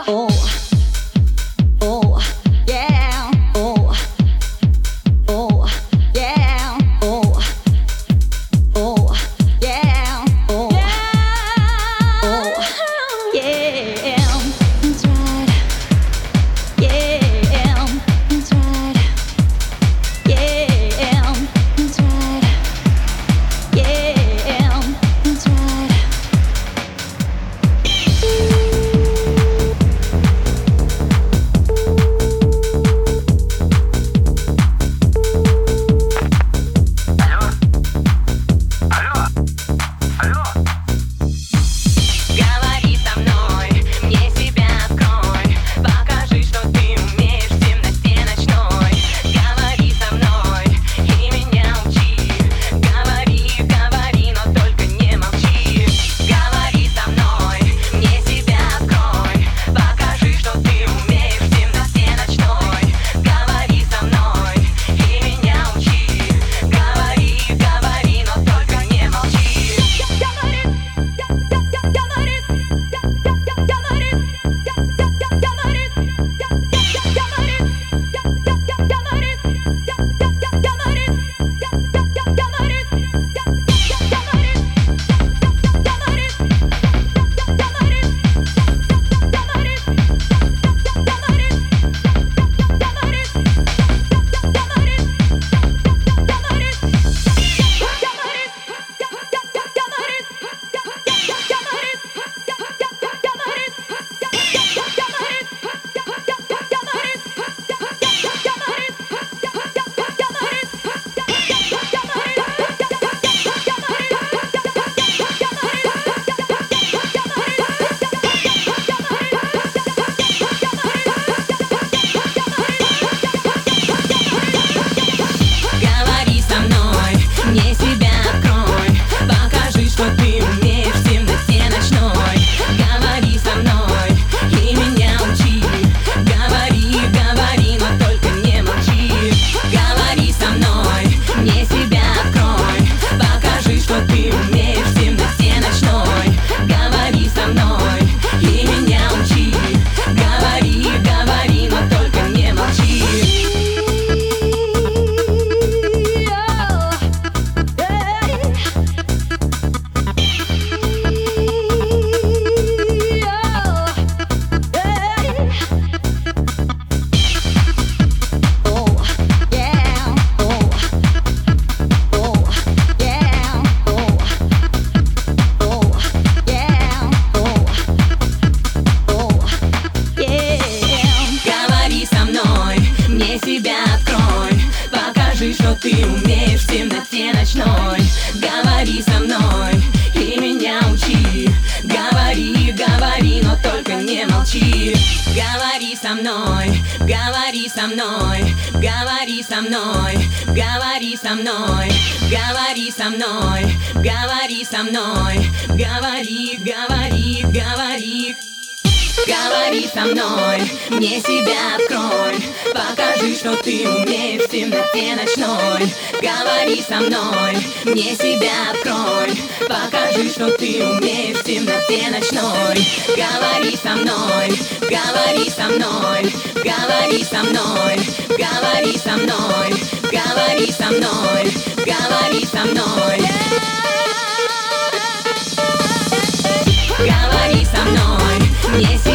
Говори со мной, говори со мной, говори со мной, говори со мной, говори со мной, говори, говори, говори. Говори со мной, мне себя открой, покажи, что ты умеешь в темноте ночной. Говори со мной, мне себя открой, покажи, что ты умеешь в темноте ночной. Говори со мной, говори со мной, говори со мной, говори со мной, говори со мной, говори со мной. Говори со мной, мне